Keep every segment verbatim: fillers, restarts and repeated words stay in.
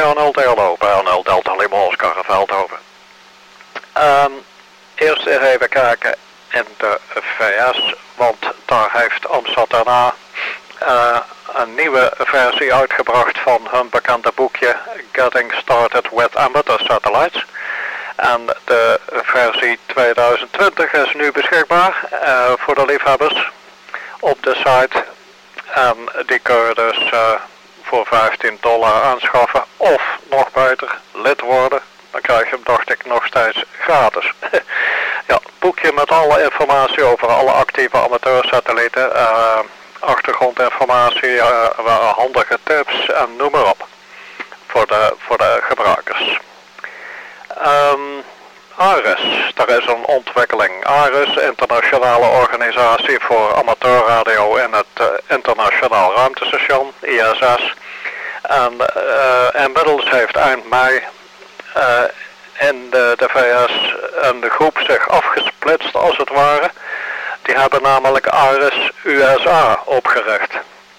Arnold Dello, bij Arnold Delta Lima Oscar Veldhoven. Um, eerst eens even kijken in de V S, want daar heeft Amstrad daarna uh, een nieuwe versie uitgebracht van hun bekende boekje Getting Started with Amateur Satellites. En de versie tweeduizend twintig is nu beschikbaar uh, voor de liefhebbers op de site. En die kun je dus uh, voor vijftien dollar aanschaffen of nog beter lid worden. Dan krijg je hem, dacht ik, nog steeds gratis. Ja, boekje met alle informatie over alle actieve amateursatellieten, uh, achtergrondinformatie, uh, handige tips en noem maar op. Voor de, voor de gebruikers. Um, ARIS, daar is een ontwikkeling. ARIS, internationale organisatie voor amateurradio in het uh, internationaal ruimtestation, I S S. En uh, inmiddels heeft eind mei uh, in de, de V S een groep zich afgesplitst als het ware. Die hebben namelijk ARIS U S A opgericht.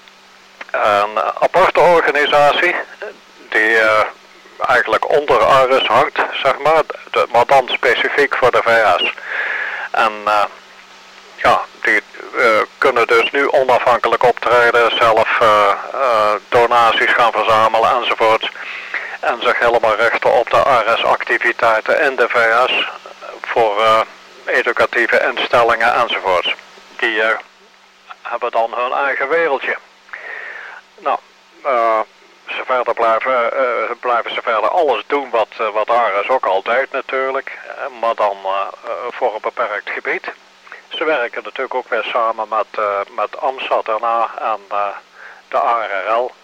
Een aparte organisatie die uh, eigenlijk onder ARIS hangt, zeg maar, de, maar dan specifiek voor de V S. En uh, ja, die uh, kunnen dus nu onafhankelijk optreden, zelf uh, uh, donaties gaan verzamelen enzovoort. En zich helemaal richten op de ARIS-activiteiten in de V S voor uh, educatieve instellingen enzovoort. Die uh, hebben dan hun eigen wereldje. Nou, uh, ze verder blijven, uh, blijven ze verder alles doen wat, uh, wat ARIS ook al deed natuurlijk, uh, maar dan uh, uh, voor een beperkt gebied. Ze werken natuurlijk ook weer samen met, uh, met Amstrad daarna en uh, de A R R L.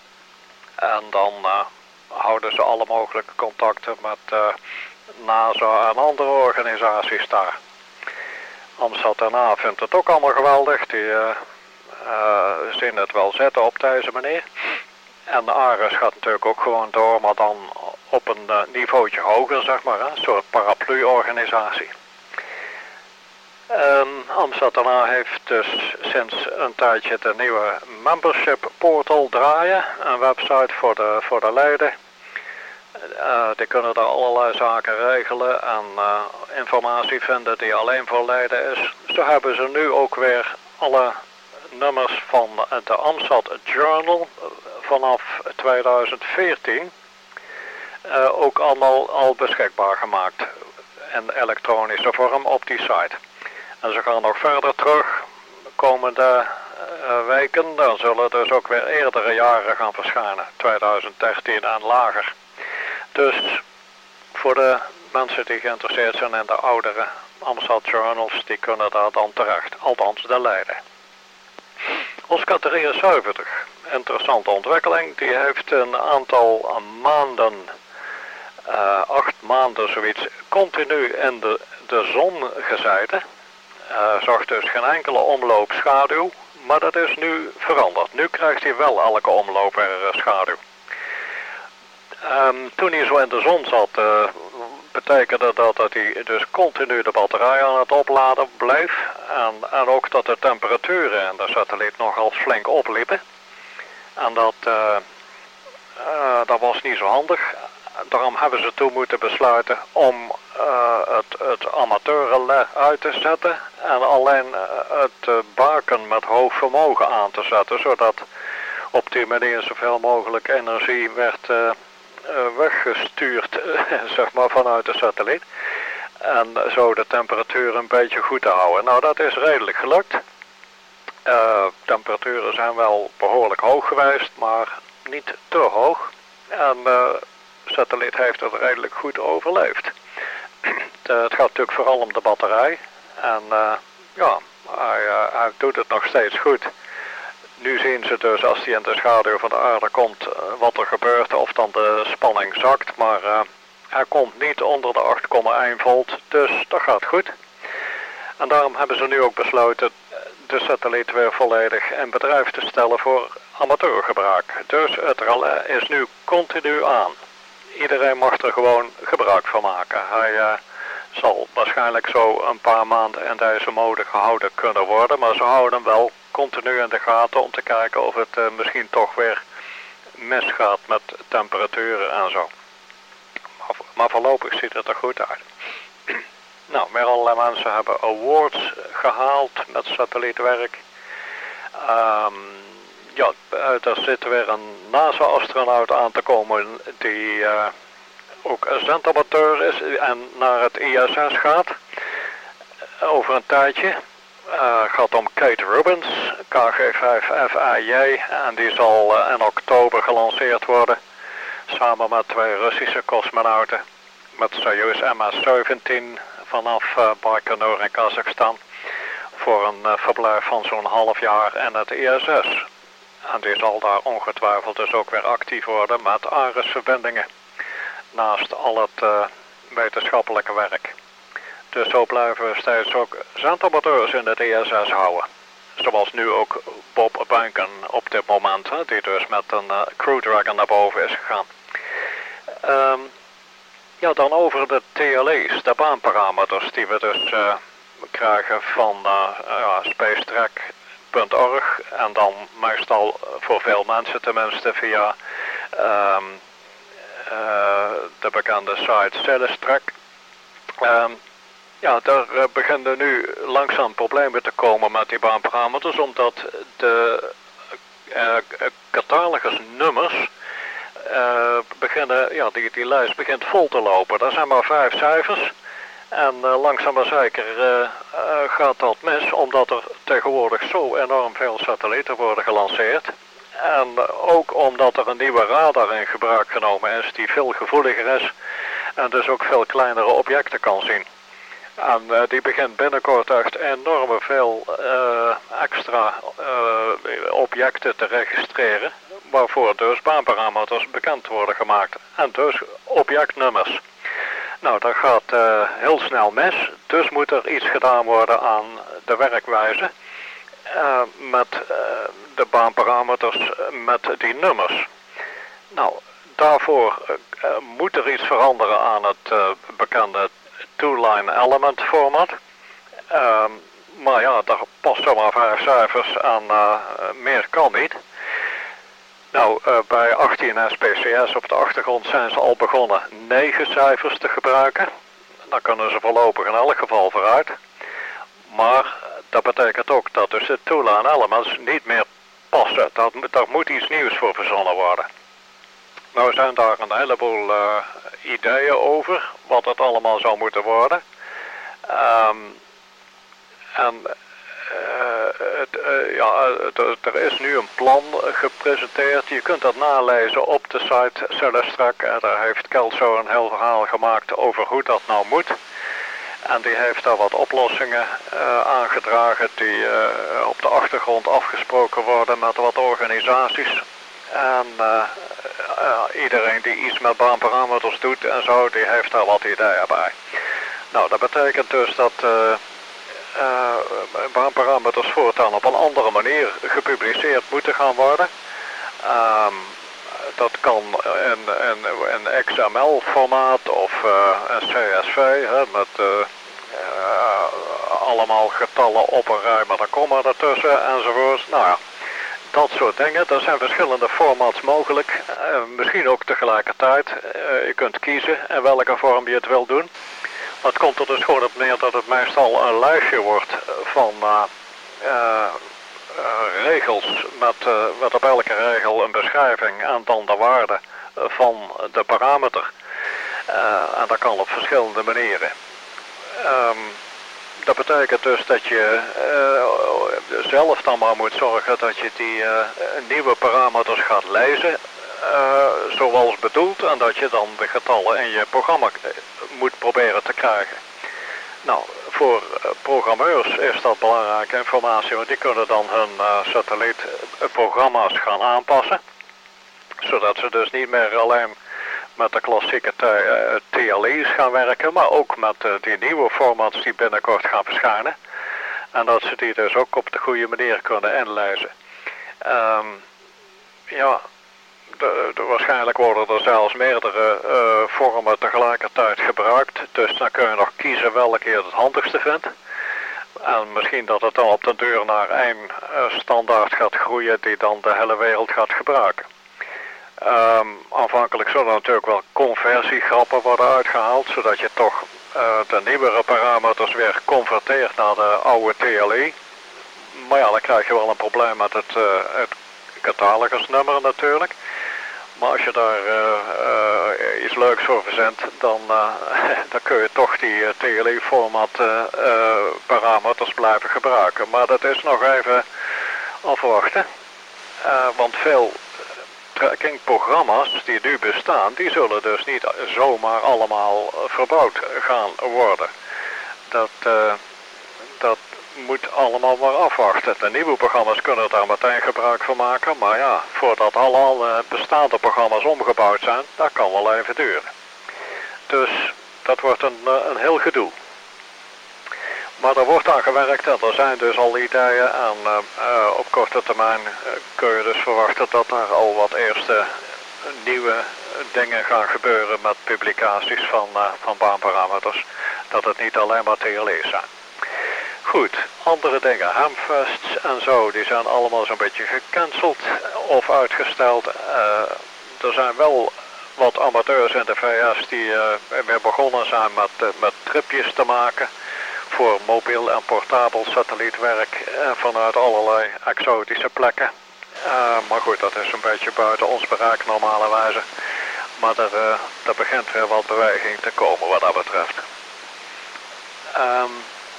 En dan uh, houden ze alle mogelijke contacten met uh, NASA en andere organisaties daar. Amstrad daarna vindt het ook allemaal geweldig. Die uh, uh, zien het wel zitten op deze manier. En de ARIS gaat natuurlijk ook gewoon door, maar dan op een uh, niveautje hoger, zeg maar. Hè? Een soort paraplu-organisatie. Um, Amstrad daarna heeft dus sinds een tijdje de nieuwe membership portal draaien. Een website voor de, voor de leden. Uh, die kunnen daar allerlei zaken regelen en uh, informatie vinden die alleen voor leden is. Zo hebben ze nu ook weer alle nummers van de Amstrad Journal vanaf tweeduizend veertien uh, ook allemaal al beschikbaar gemaakt in elektronische vorm op die site. En ze gaan nog verder terug de komende uh, weken. Dan zullen dus ook weer eerdere jaren gaan verschijnen. tweeduizend dertien en lager. Dus voor de mensen die geïnteresseerd zijn in de oudere Amstrad Journals, die kunnen daar dan terecht. Althans de leden. Oscar drieënzeventig. Interessante ontwikkeling. Die heeft een aantal maanden, uh, acht maanden zoiets, continu in de, de zon gezeten. Uh, zag dus geen enkele omloop schaduw, maar dat is nu veranderd. Nu krijgt hij wel elke omloop er schaduw. Um, toen hij zo in de zon zat, uh, betekende dat dat hij dus continu de batterij aan het opladen bleef. En, en ook dat de temperaturen in de satelliet nogal flink opliepen. En dat, uh, uh, dat was niet zo handig. Daarom hebben ze toen moeten besluiten om uh, het, het amateurrelais uit te zetten en alleen uh, het uh, baken met hoog vermogen aan te zetten, zodat op die manier zoveel mogelijk energie werd uh, uh, weggestuurd uh, zeg maar, vanuit de satelliet. En zo de temperatuur een beetje goed te houden. Nou, dat is redelijk gelukt. Uh, temperaturen zijn wel behoorlijk hoog geweest, maar niet te hoog. En uh, de satelliet heeft het redelijk goed overleefd. De, het gaat natuurlijk vooral om de batterij. En uh, ja, hij, uh, hij doet het nog steeds goed. Nu zien ze dus als hij in de schaduw van de aarde komt uh, wat er gebeurt, of dan de spanning zakt. Maar uh, hij komt niet onder de acht komma één volt, dus dat gaat goed. En daarom hebben ze nu ook besloten de satelliet weer volledig in bedrijf te stellen voor amateurgebruik. Dus het relais is nu continu aan. Iedereen mag er gewoon gebruik van maken. Hij uh, zal waarschijnlijk zo een paar maanden in deze mode gehouden kunnen worden, maar ze houden hem wel continu in de gaten om te kijken of het uh, misschien toch weer misgaat met temperaturen en zo. Maar, maar voorlopig ziet het er goed uit. Nou, weer allerlei mensen hebben awards gehaald met satellietwerk. Um, ja, er zit weer een NASA-astronaut aan te komen die uh, ook zendamateur is en naar het I S S gaat. Over een tijdje. Uh, gaat om Kate Rubins, K G vijf F I J, en die zal uh, in oktober gelanceerd worden. Samen met twee Russische cosmonauten. Met Soyuz M S zeventien vanaf uh, Baikonur in Kazachstan. Voor een uh, verblijf van zo'n half jaar in het I S S. En die zal daar ongetwijfeld dus ook weer actief worden met ARIS-verbindingen. Naast al het uh, wetenschappelijke werk. Dus zo blijven we steeds ook zendamateurs in het I S S houden. Zoals nu ook Bob Behnken op dit moment, hè, die dus met een uh, Crew Dragon naar boven is gegaan. Um, ja, dan over de T L E's, de baanparameters die we dus uh, krijgen van uh, uh, spacetrack punt org en dan meestal voor veel mensen tenminste via um, uh, de bekende site Cellestrack. Um, ja, daar uh, beginnen nu langzaam problemen te komen met die baanparameters, omdat de uh, catalogusnummers uh, beginnen, ja, die, die lijst begint vol te lopen. Er zijn maar vijf cijfers. En uh, langzaam maar zeker uh, uh, gaat dat mis, omdat er tegenwoordig zo enorm veel satellieten worden gelanceerd. En uh, ook omdat er een nieuwe radar in gebruik genomen is, die veel gevoeliger is en dus ook veel kleinere objecten kan zien. En uh, die begint binnenkort echt enorm veel uh, extra uh, objecten te registreren, waarvoor dus baanparameters bekend worden gemaakt. En dus objectnummers. Nou, dat gaat uh, heel snel mis, dus moet er iets gedaan worden aan de werkwijze uh, met uh, de baanparameters uh, met die nummers. Nou, daarvoor uh, moet er iets veranderen aan het uh, bekende two-line element format. Uh, maar ja, daar past zomaar vijf cijfers aan, uh, meer kan niet. Nou, uh, bij achttien S P C S op de achtergrond zijn ze al begonnen negen cijfers te gebruiken. Dan kunnen ze voorlopig in elk geval vooruit. Maar dat betekent ook dat dus de two-line elements niet meer passen. Dat, daar moet iets nieuws voor verzonnen worden. Nou zijn daar een heleboel uh, ideeën over wat het allemaal zou moeten worden. Um, en uh, het, uh, ja, het, er is nu een plan gepresenteerd. Je kunt dat nalezen op de site Cellestrack. En daar heeft Kelso een heel verhaal gemaakt over hoe dat nou moet. En die heeft daar wat oplossingen uh, aangedragen die uh, op de achtergrond afgesproken worden met wat organisaties. En uh, uh, iedereen die iets met baanparameters doet en zo, die heeft daar wat ideeën bij. Nou, dat betekent dus dat uh, uh, baanparameters voortaan op een andere manier gepubliceerd moeten gaan worden. Um, dat kan in, in, in X M L formaat of uh, een C S V, hè, met uh, uh, allemaal getallen op een rij met een komma ertussen enzovoort. Nou ja. Dat soort dingen, er zijn verschillende formats mogelijk, uh, misschien ook tegelijkertijd. Uh, je kunt kiezen in welke vorm je het wil doen. Maar het komt er dus gewoon op neer dat het meestal een lijstje wordt van uh, uh, uh, regels met, uh, met op elke regel een beschrijving en dan de waarde van de parameter. Uh, en dat kan op verschillende manieren. Um, Dat betekent dus dat je uh, zelf dan maar moet zorgen dat je die uh, nieuwe parameters gaat lezen uh, zoals bedoeld en dat je dan de getallen in je programma moet proberen te krijgen. Nou, voor uh, programmeurs is dat belangrijke informatie, want die kunnen dan hun uh, satellietprogramma's gaan aanpassen, zodat ze dus niet meer alleen met de klassieke T L E's gaan werken, maar ook met uh, die nieuwe formats die binnenkort gaan verschijnen. En dat ze die dus ook op de goede manier kunnen inlezen. Um, ja, de, de, waarschijnlijk worden er zelfs meerdere uh, vormen tegelijkertijd gebruikt. Dus dan kun je nog kiezen welke je het handigste vindt. En misschien dat het dan op de deur naar één uh, standaard gaat groeien die dan de hele wereld gaat gebruiken. Um, aanvankelijk zullen natuurlijk wel conversiegrappen worden uitgehaald, zodat je toch uh, de nieuwere parameters weer converteert naar de oude T L I. Maar ja, dan krijg je wel een probleem met het, uh, het catalogusnummer natuurlijk. Maar als je daar uh, uh, iets leuks voor verzint, dan, uh, dan kun je toch die uh, T L I-format uh, uh, parameters blijven gebruiken. Maar dat is nog even afwachten. Uh, want veel trackingprogramma's die nu bestaan, die zullen dus niet zomaar allemaal verbouwd gaan worden. Dat, uh, dat moet allemaal maar afwachten. De nieuwe programma's kunnen daar meteen gebruik van maken, maar ja, voordat al uh, bestaande programma's omgebouwd zijn, dat kan wel even duren. Dus dat wordt een, uh, een heel gedoe. Maar er wordt aan gewerkt en er zijn dus al ideeën en uh, uh, op korte termijn uh, kun je dus verwachten dat er al wat eerste nieuwe dingen gaan gebeuren met publicaties van, uh, van baanparameters. Dat het niet alleen maar T L E's zijn. Goed, andere dingen, Hamfests en zo, die zijn allemaal zo'n beetje gecanceld of uitgesteld. Uh, er zijn wel wat amateurs in de V S die uh, weer begonnen zijn met, uh, met tripjes te maken voor mobiel en portabel satellietwerk uh, vanuit allerlei exotische plekken. Uh, maar goed, dat is een beetje buiten ons bereik normalerwijze. Maar er, uh, er begint weer wat beweging te komen wat dat betreft. Um,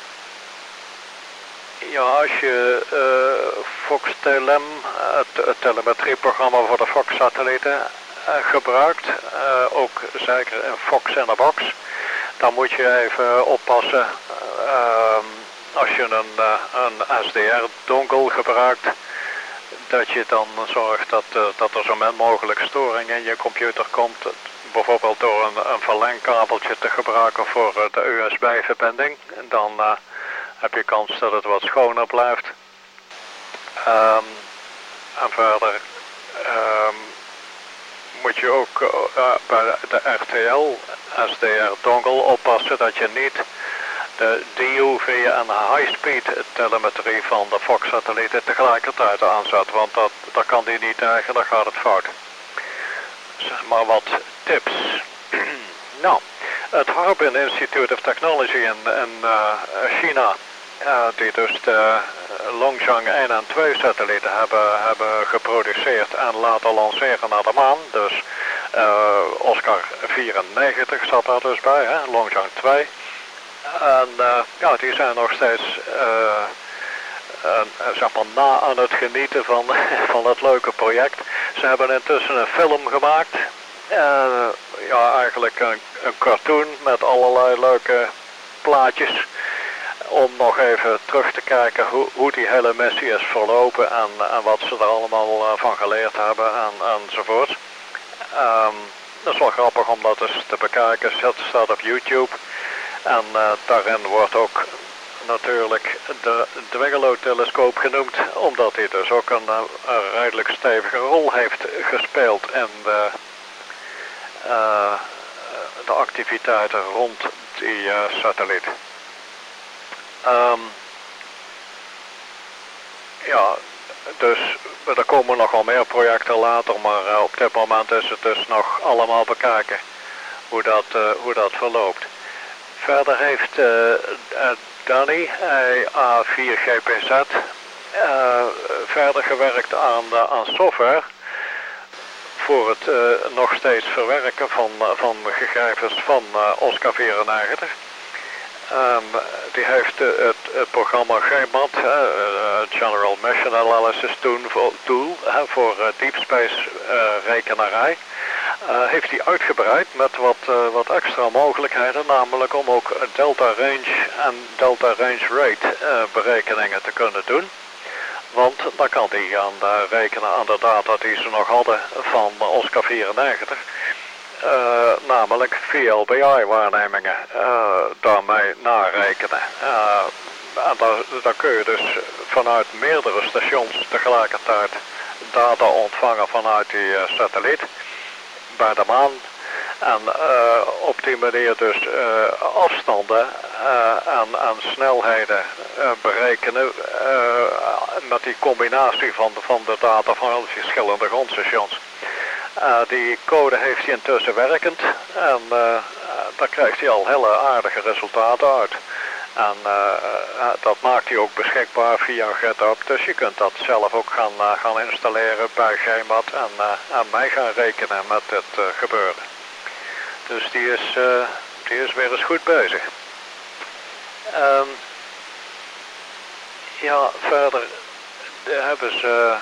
Ja, als je uh, FoxTelem, het, het telemetrieprogramma voor de Fox-satellieten, uh, gebruikt, uh, ook zeker in Fox in the Box, dan moet je even oppassen uh, als je een, uh, een S D R-dongle gebruikt, dat je dan zorgt dat, uh, dat er zo min mogelijk storing in je computer komt. Bijvoorbeeld door een, een verlengkabeltje te gebruiken voor uh, de U S B-verbinding. Dan uh, heb je kans dat het wat schoner blijft. Um, en verder um, moet je ook uh, bij de R T L S D R-dongle oppassen dat je niet de D U V en high-speed telemetrie van de Fox-satellieten tegelijkertijd aanzet. Want dat, dat kan die niet tegen, dan gaat het fout. Zeg maar wat tips. Nou, het Harbin Institute of Technology in, in uh, China, uh, die dus de Longzhang één en twee satellieten hebben, hebben geproduceerd en laten lanceren naar de maan. Dus uh, Oscar vierennegentig zat daar dus bij, hè? Longzhang twee. En uh, ja, die zijn nog steeds uh, uh, zeg maar na aan het genieten van, van het leuke project. Ze hebben intussen een film gemaakt. Uh, ja, eigenlijk een, een cartoon met allerlei leuke plaatjes. Om nog even terug te kijken hoe, hoe die hele missie is verlopen en, en wat ze er allemaal uh, van geleerd hebben en, enzovoort. Um, dat is wel grappig om dat eens te bekijken. Het staat op YouTube. En uh, daarin wordt ook natuurlijk de Dwingelo-telescoop genoemd, omdat hij dus ook een, een redelijk stevige rol heeft gespeeld in de, uh, de activiteiten rond die uh, satelliet. Um, ja, dus er komen nogal meer projecten later, maar uh, op dit moment is het dus nog allemaal bekijken hoe dat, uh, hoe dat verloopt. Verder heeft uh, Danny, A vier G P Z, uh, verder gewerkt aan, uh, aan software voor het uh, nog steeds verwerken van, uh, van gegevens van uh, Oscar vierennegentig. Um, die heeft uh, het, het programma G M A T, uh, General Mission Analysis Tool, uh, voor uh, Deep Space uh, rekenarij. Uh, heeft hij uitgebreid met wat, uh, wat extra mogelijkheden, namelijk om ook delta range en delta range rate uh, berekeningen te kunnen doen. Want dan kan hij gaan uh, rekenen aan de data die ze nog hadden van Oscar vierennegentig. Uh, namelijk V L B I-waarnemingen uh, daarmee narekenen. Uh, en daar, daar kun je dus vanuit meerdere stations tegelijkertijd data ontvangen vanuit die uh, satelliet bij de maan. En uh, op die manier dus uh, afstanden uh, en, en snelheden uh, berekenen uh, met die combinatie van, van de data van verschillende grondstations. Uh, die code heeft hij intussen werkend en uh, daar krijgt hij al hele aardige resultaten uit. En uh, uh, dat maakt hij ook beschikbaar via GitHub, dus je kunt dat zelf ook gaan, uh, gaan installeren bij Gmat en, uh, en mij gaan rekenen met dit uh, gebeuren. Dus die is, uh, die is weer eens goed bezig. Um, ja, verder hebben ze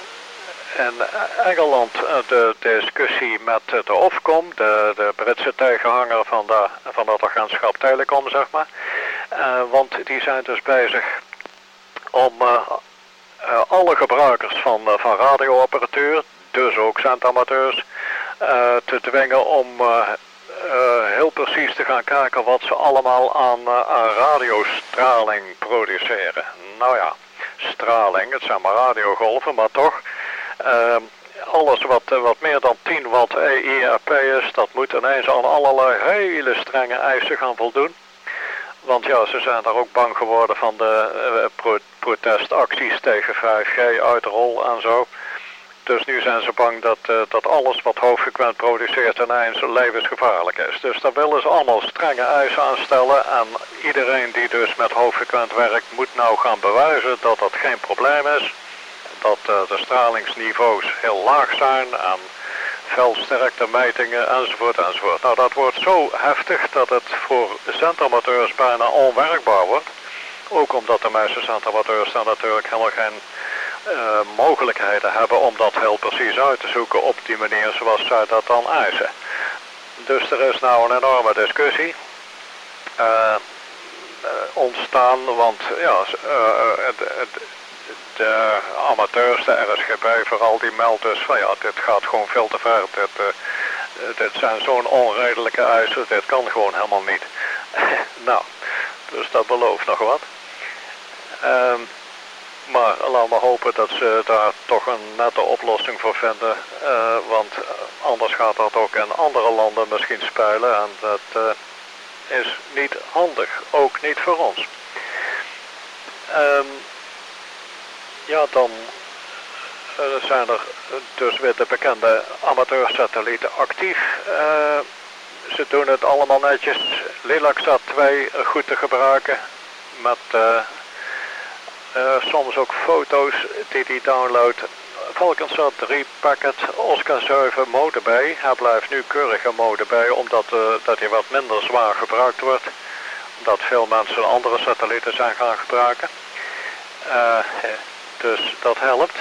in Engeland de discussie met de Ofcom, de, de Britse tegenhanger van, de, van dat agentschap Telecom, zeg maar. Uh, want die zijn dus bezig om uh, uh, alle gebruikers van, uh, van radioapparatuur, dus ook zendamateurs, uh, te dwingen om uh, uh, heel precies te gaan kijken wat ze allemaal aan, uh, aan radiostraling produceren. Nou ja, straling, het zijn maar radiogolven, maar toch. Uh, alles wat, uh, wat meer dan tien watt E I R P is, dat moet ineens aan allerlei hele strenge eisen gaan voldoen. Want ja, ze zijn daar ook bang geworden van de uh, pro protestacties tegen vijf G uit de rol en zo. Dus nu zijn ze bang dat, uh, dat alles wat hoogfrequent produceert ineens levensgevaarlijk is. Dus daar willen ze allemaal strenge eisen aan stellen. En iedereen die dus met hoogfrequent werkt moet nou gaan bewijzen dat dat geen probleem is. Dat uh, de stralingsniveaus heel laag zijn en veldsterkte metingen enzovoort enzovoort. Nou, dat wordt zo heftig dat het voor zendamateurs bijna onwerkbaar wordt. Ook omdat de meeste zendamateurs dan natuurlijk helemaal geen uh, mogelijkheden hebben om dat heel precies uit te zoeken op die manier zoals zij dat dan eisen. Dus er is nou een enorme discussie uh, uh, ontstaan, want ja, uh, het, het, de amateurs, de R S G B vooral, die meldt dus van ja, dit gaat gewoon veel te ver. Dit, uh, dit zijn zo'n onredelijke eisen, dit kan gewoon helemaal niet. Nou, dus dat belooft nog wat. Um, maar laten we hopen dat ze daar toch een nette oplossing voor vinden. Uh, want anders gaat dat ook in andere landen misschien spelen. En dat uh, is niet handig, ook niet voor ons. Um, Ja, dan uh, zijn er dus weer de bekende amateursatellieten actief. Uh, ze doen het allemaal netjes. Lilacsat twee goed te gebruiken. Met uh, uh, soms ook foto's die hij downloadt. Falconsat drie packet, Oscar zeven mode B. Hij blijft nu keurig in mode B, omdat uh, dat hij wat minder zwaar gebruikt wordt. Omdat veel mensen andere satellieten zijn gaan gebruiken. Uh, Dus dat helpt.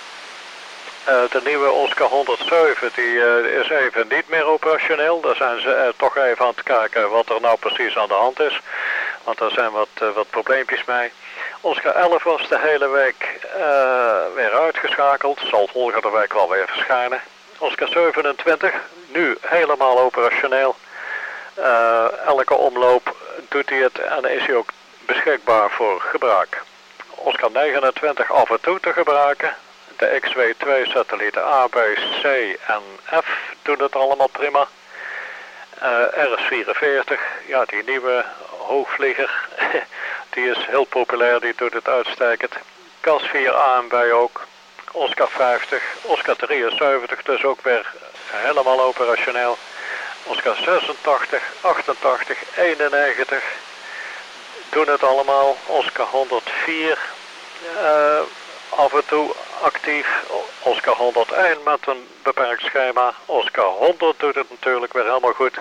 Uh, de nieuwe Oscar honderdzeven die, uh, is even niet meer operationeel. Daar zijn ze uh, toch even aan het kijken wat er nou precies aan de hand is. Want daar zijn wat, uh, wat probleempjes mee. Oscar elf was de hele week uh, weer uitgeschakeld. Zal volgende week wel weer verschijnen. Oscar zevenentwintig, nu helemaal operationeel. Uh, elke omloop doet hij het en is hij ook beschikbaar voor gebruik. Oscar negenentwintig af en toe te gebruiken. De X W twee satellieten A, B, C en F doen het allemaal prima. Uh, R S vierenveertig, ja, die nieuwe hoogvlieger, die is heel populair, die doet het uitstekend. C A S vier A en B ook. Oscar vijftig, Oscar drieënzeventig, dus ook weer helemaal operationeel. Oscar zesentachtig, achtentachtig, eenennegentig. Doen het allemaal. Oscar honderdvier uh, af en toe actief. Oscar honderdéén met een beperkt schema. Oscar honderd doet het natuurlijk weer helemaal goed.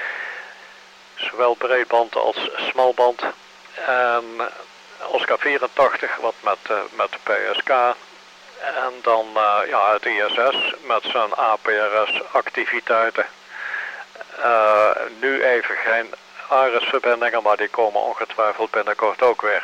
Zowel breedband als smalband. En Oscar vierentachtig wat met, uh, met P S K. En dan uh, ja, het I S S met zijn A P R S activiteiten. Uh, nu even geen ARIS-verbindingen, maar die komen ongetwijfeld binnenkort ook weer.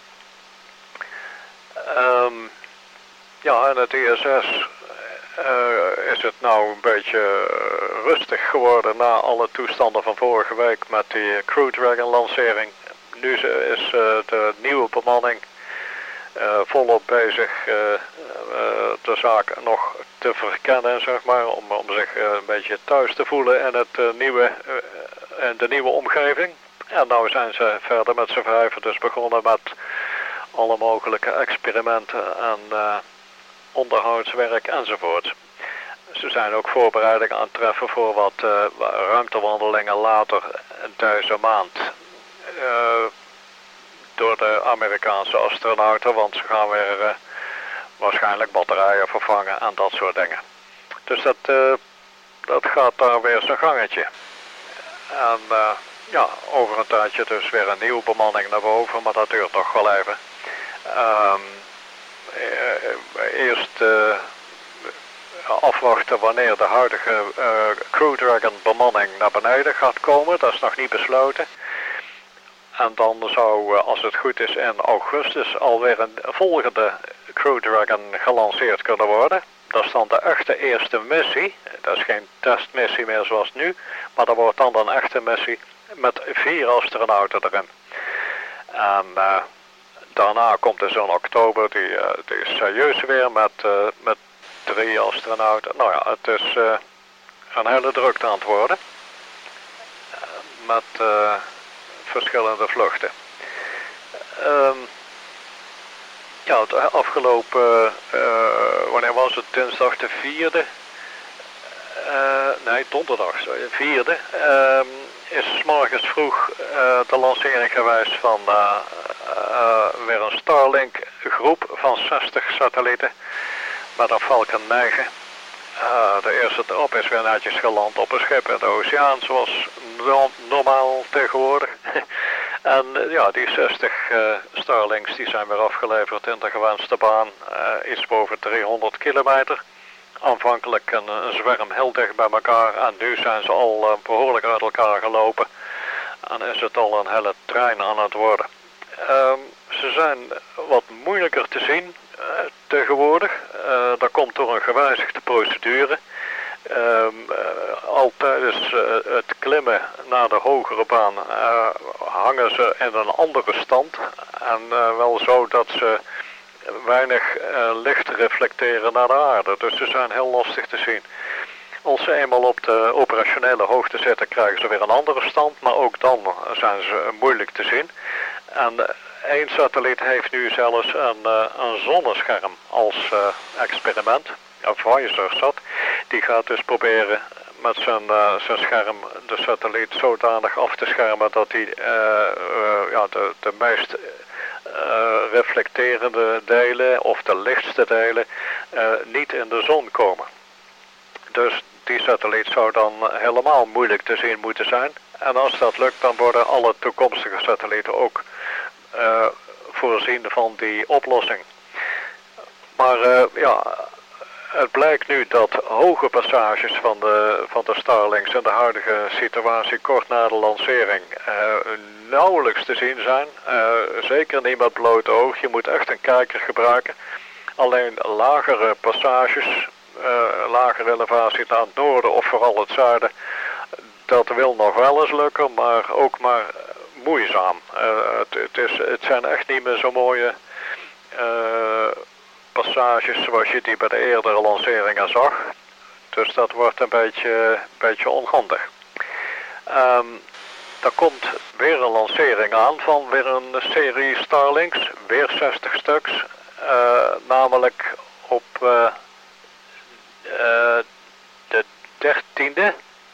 Um, ja, en het I S S uh, is het nou een beetje rustig geworden na alle toestanden van vorige week met die Crew Dragon lancering. Nu is uh, de nieuwe bemanning uh, volop bezig uh, uh, de zaak nog te verkennen, zeg maar, om, om zich uh, een beetje thuis te voelen in het uh, nieuwe uh, en de nieuwe omgeving. En nou zijn ze verder met z'n vijven dus begonnen met alle mogelijke experimenten en uh, onderhoudswerk enzovoort. ze zijn ook voorbereidingen aan het treffen voor wat uh, ruimtewandelingen later deze maand. Uh, door de Amerikaanse astronauten, want ze gaan weer uh, waarschijnlijk batterijen vervangen en dat soort dingen. Dus dat, uh, dat gaat daar weer zijn gangetje. En uh, ja, over een tijdje dus weer een nieuwe bemanning naar boven, maar dat duurt nog wel even. Um, eerst uh, afwachten wanneer de huidige uh, Crew Dragon bemanning naar beneden gaat komen, dat is nog niet besloten. En dan zou, uh, als het goed is, in augustus alweer een volgende Crew Dragon gelanceerd kunnen worden. Dat is dan de echte eerste missie. Dat is geen testmissie meer zoals nu, maar dat wordt dan een echte missie met vier astronauten erin. En uh, daarna komt dus in oktober die, uh, die serieus weer met, uh, met drie astronauten. Nou ja, het is uh, een hele drukte aan het worden. Uh, met uh, verschillende vluchten. Um, ja, het afgelopen, uh, wanneer was het? Dinsdag de vierde? Uh, nee, donderdag, sorry, vierde. Um, is 's morgens vroeg uh, de lancering geweest van uh, uh, weer een Starlink groep van zestig satellieten met een Falcon negen. Uh, de eerste erop is weer netjes geland op een schip in de oceaan, zoals no normaal tegenwoordig. En uh, ja, die zestig uh, Starlinks die zijn weer afgeleverd in de gewenste baan, uh, iets boven driehonderd kilometer. Aanvankelijk een, een zwerm heel dicht bij elkaar en nu zijn ze al uh, behoorlijk uit elkaar gelopen. En is het al een hele trein aan het worden. Um, ze zijn wat moeilijker te zien uh, tegenwoordig. Uh, dat komt door een gewijzigde procedure. Um, uh, al tijdens uh, het klimmen naar de hogere baan uh, hangen ze in een andere stand. En uh, wel zo dat ze weinig uh, licht reflecteren naar de aarde. Dus ze zijn heel lastig te zien. Als ze eenmaal op de operationele hoogte zitten, krijgen ze weer een andere stand. Maar ook dan zijn ze moeilijk te zien. En uh, één satelliet heeft nu zelfs een, uh, een zonnescherm als uh, experiment. Een Viasat. Die gaat dus proberen met zijn, uh, zijn scherm de satelliet zodanig af te schermen dat hij uh, uh, ja, de, de meest uh, reflecterende delen of de lichtste delen uh, niet in de zon komen. Dus die satelliet zou dan helemaal moeilijk te zien moeten zijn. En als dat lukt, dan worden alle toekomstige satellieten ook uh, voorzien van die oplossing. Maar uh, ja, het blijkt nu dat hoge passages van de, van de Starlinks in de huidige situatie kort na de lancering uh, nauwelijks te zien zijn. Uh, zeker niet met blote oog. Je moet echt een kijker gebruiken. Alleen lagere passages, uh, lagere elevatie naar het noorden of vooral het zuiden, dat wil nog wel eens lukken, maar ook maar moeizaam. Uh, het, het, is, het zijn echt niet meer zo mooie uh, passages zoals je die bij de eerdere lanceringen zag. Dus dat wordt een beetje, beetje onhandig. Um, er komt weer een lancering aan van weer een serie Starlinks, weer zestig stuks. Uh, namelijk op uh, uh, de dertiende.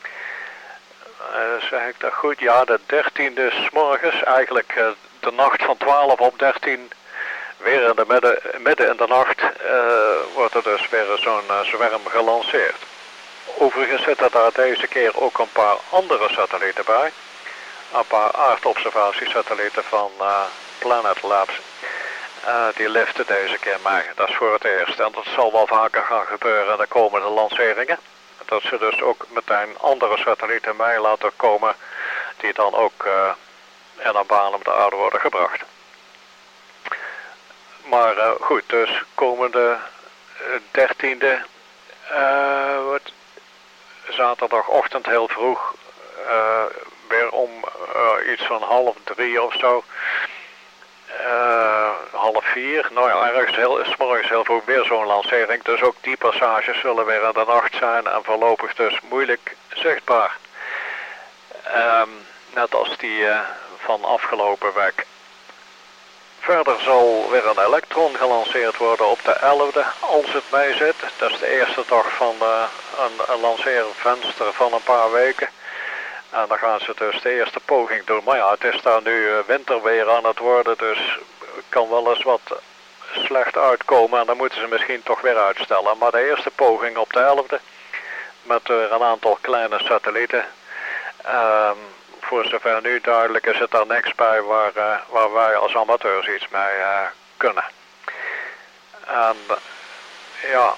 Uh, zeg ik dat goed? Ja, de dertiende 's morgens, eigenlijk uh, de nacht van twaalf op dertien, weer in de midden, midden in de nacht, uh, wordt er dus weer zo'n uh, zwerm gelanceerd. Overigens zitten daar deze keer ook een paar andere satellieten bij. Een paar aardobservatiesatellieten van uh, Planet Labs. Uh, die liften deze keer mee. Dat is voor het eerst. En dat zal wel vaker gaan gebeuren in de komende lanceringen. Dat ze dus ook meteen andere satellieten mee laten komen die dan ook uh, in een baan op de aarde worden gebracht. Maar uh, goed, dus komende uh, dertiende uh, wordt zaterdagochtend heel vroeg, uh, weer om uh, iets van half drie of zo, uh, half vier, nou ja, ergens heel, 's morgens heel vroeg weer zo'n lancering. Dus ook die passages zullen weer in de nacht zijn en voorlopig dus moeilijk zichtbaar. Um, net als die uh, van afgelopen week. Verder zal weer een Electron gelanceerd worden op de elfde, als het mee zit. Dat is de eerste dag van uh, een, een lanceervenster van een paar weken. En dan gaan ze dus de eerste poging doen. Maar ja, het is daar nu uh, winterweer aan het worden, dus het kan wel eens wat slecht uitkomen. En dan moeten ze misschien toch weer uitstellen. Maar de eerste poging op de elfde, met uh, een aantal kleine satellieten. Um, Voor zover nu duidelijk is het er niks bij waar, uh, waar wij als amateurs iets mee uh, kunnen. En ja,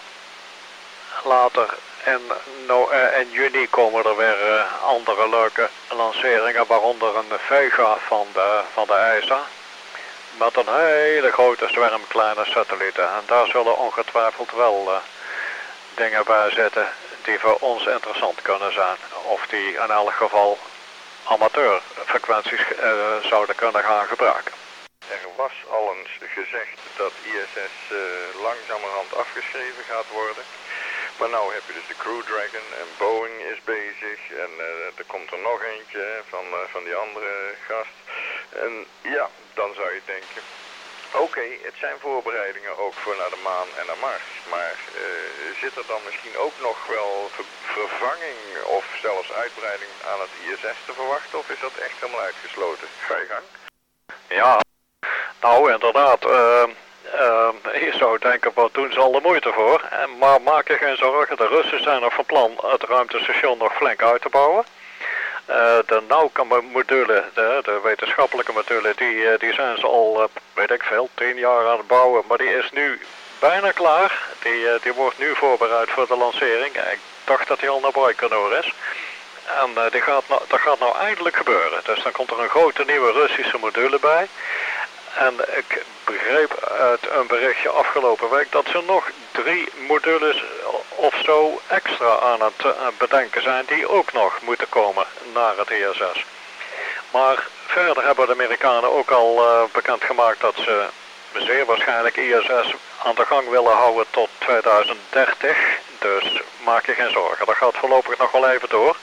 later in, no, uh, in juni komen er weer uh, andere leuke lanceringen, waaronder een Vega van de, van de E S A. Met een hele grote zwerm kleine satellieten. En daar zullen ongetwijfeld wel uh, dingen bij zitten die voor ons interessant kunnen zijn. Of die in elk geval amateurfrequenties uh, zouden kunnen gaan gebruiken. Er was al eens gezegd dat I S S uh, langzamerhand afgeschreven gaat worden. Maar nou heb je dus de Crew Dragon en Boeing is bezig en uh, er komt er nog eentje hè, van, uh, van die andere gast. En ja, dan zou je denken, oké, okay, het zijn voorbereidingen ook voor naar de maan en naar Mars. Maar uh, zit er dan misschien ook nog wel ver vervanging of zelfs uitbreiding aan het I S S te verwachten? Of is dat echt helemaal uitgesloten? Ga je gang? Ja, nou inderdaad. Uh, uh, je zou denken, wat doen ze al de moeite voor? En, maar maak je geen zorgen, de Russen zijn nog van plan het ruimtestation nog flink uit te bouwen. Uh, de Nauka-module, de, de wetenschappelijke module, die, die zijn ze al, uh, weet ik veel, tien jaar aan het bouwen. Maar die is nu bijna klaar. Die, uh, die wordt nu voorbereid voor de lancering. Ik dacht dat hij al naar Baikonur is. En uh, die gaat nou, dat gaat nou eindelijk gebeuren. Dus dan komt er een grote nieuwe Russische module bij. En ik begreep uit een berichtje afgelopen week dat ze nog drie modules of zo extra aan het uh, bedenken zijn die ook nog moeten komen naar het I S S. Maar verder hebben de Amerikanen ook al uh, bekendgemaakt dat ze zeer waarschijnlijk I S S aan de gang willen houden tot tweeduizend dertig. Dus maak je geen zorgen, dat gaat voorlopig nog wel even door.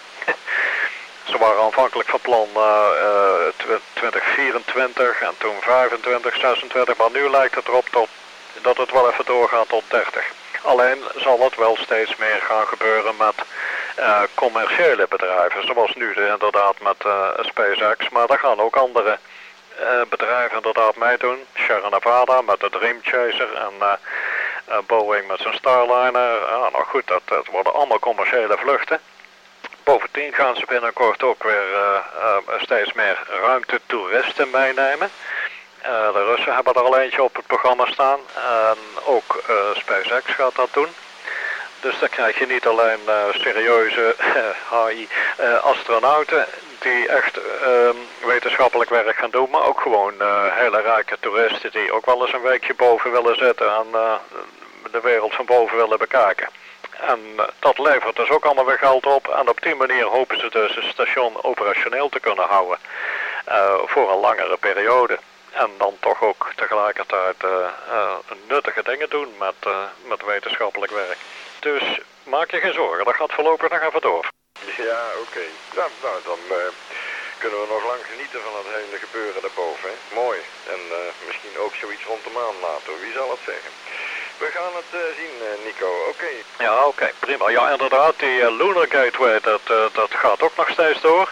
Ze waren aanvankelijk van plan uh, uh, twintig vierentwintig en toen vijfentwintig, zesentwintig, maar nu lijkt het erop tot, dat het wel even doorgaat tot dertig. Alleen zal het wel steeds meer gaan gebeuren met uh, commerciële bedrijven, zoals nu de, inderdaad met uh, SpaceX, maar daar gaan ook andere uh, bedrijven inderdaad meedoen. Sierra Nevada met de Dream Chaser en uh, uh, Boeing met zijn Starliner. Uh, nou goed, dat, dat worden allemaal commerciële vluchten. Bovendien gaan ze binnenkort ook weer uh, uh, steeds meer ruimtetoeristen meenemen. Uh, de Russen hebben er al eentje op het programma staan en ook uh, SpaceX gaat dat doen. Dus dan krijg je niet alleen uh, serieuze H I uh, astronauten die echt uh, wetenschappelijk werk gaan doen, maar ook gewoon uh, hele rijke toeristen die ook wel eens een weekje boven willen zitten en uh, de wereld van boven willen bekijken. En uh, dat levert dus ook allemaal weer geld op en op die manier hopen ze dus het station operationeel te kunnen houden uh, voor een langere periode. En dan toch ook tegelijkertijd uh, uh, nuttige dingen doen met, uh, met wetenschappelijk werk. Dus maak je geen zorgen, dat gaat voorlopig nog even door. Ja, oké. Okay. Nou, nou, dan uh, kunnen we nog lang genieten van het hele gebeuren daarboven. Hè? Mooi. En uh, misschien ook zoiets rond de maan later, wie zal het zeggen. We gaan het uh, zien, uh, Nico. Oké. Okay. Ja, oké. Okay, prima. Ja, inderdaad, die uh, Lunar Gateway, dat, uh, dat gaat ook nog steeds door.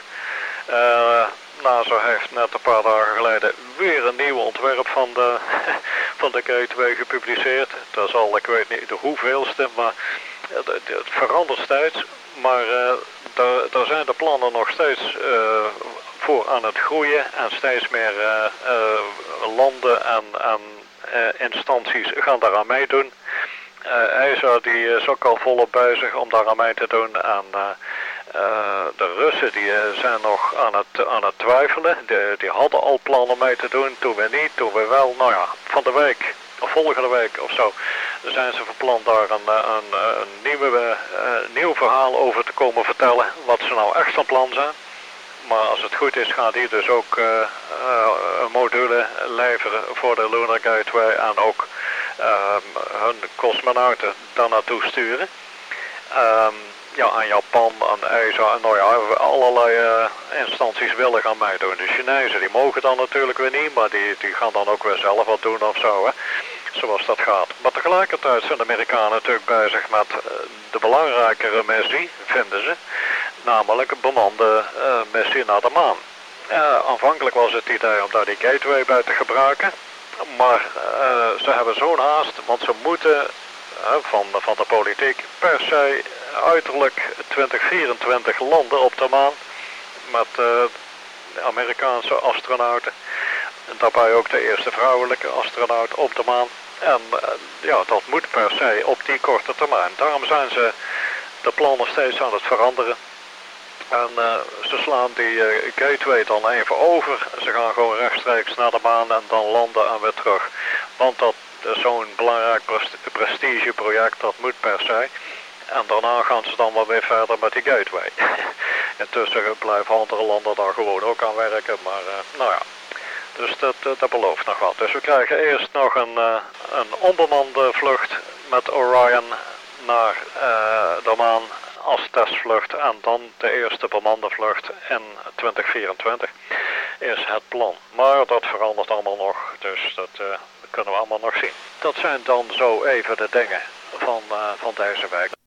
Uh, NASA heeft net een paar dagen geleden weer een nieuw ontwerp van de, van de Gateway gepubliceerd. Dat is al, ik weet niet de hoeveelste, maar het, het verandert steeds. Maar uh, daar, daar zijn de plannen nog steeds uh, voor aan het groeien en steeds meer uh, uh, landen en, en uh, instanties gaan daaraan meedoen. Uh, E S A die is ook al volop bezig om daaraan mee te doen en uh, uh, de Russen die uh, zijn nog aan het, aan het twijfelen. De, die hadden al plannen mee te doen, toen we niet, toen we wel. Nou ja, van de week of volgende week of zo zijn ze van plan daar een, een, een nieuwe, uh, nieuw verhaal over te komen vertellen wat ze nou echt van plan zijn. Maar als het goed is gaat die dus ook uh, uh, een module leveren voor de Lunar Gateway en ook uh, hun cosmonauten daar naartoe sturen. Um, ja, en Japan en E S A en nou ja, allerlei uh, instanties willen gaan meedoen. De Chinezen die mogen dan natuurlijk weer niet, maar die, die gaan dan ook weer zelf wat doen of zo, hè. Zoals dat gaat. Maar tegelijkertijd zijn de Amerikanen natuurlijk bezig met uh, de belangrijkere missie, vinden ze. Namelijk een bemande uh, missie naar de maan. Uh, aanvankelijk was het idee om daar die gateway bij te gebruiken. Maar uh, ze hebben zo'n haast, want ze moeten uh, van, van de politiek per se uiterlijk twintig vierentwintig landen op de maan. Met uh, Amerikaanse astronauten. En daarbij ook de eerste vrouwelijke astronaut op de maan. En uh, ja, dat moet per se op die korte termijn. Daarom zijn ze de plannen steeds aan het veranderen. En uh, ze slaan die uh, gateway dan even over. Ze gaan gewoon rechtstreeks naar de maan en dan landen en weer terug. Want dat is zo'n belangrijk prestigeproject, dat moet per se. En daarna gaan ze dan wel weer verder met die gateway. Intussen blijven andere landen daar gewoon ook aan werken. Maar uh, nou ja, dus dat, dat, dat belooft nog wat. Dus we krijgen eerst nog een, uh, een onbemande vlucht met Orion naar uh, de maan als testvlucht. En dan de eerste bemande vlucht in twintig vierentwintig is het plan. Maar dat verandert allemaal nog, dus dat uh, kunnen we allemaal nog zien. Dat zijn dan zo even de dingen van, uh, van deze week.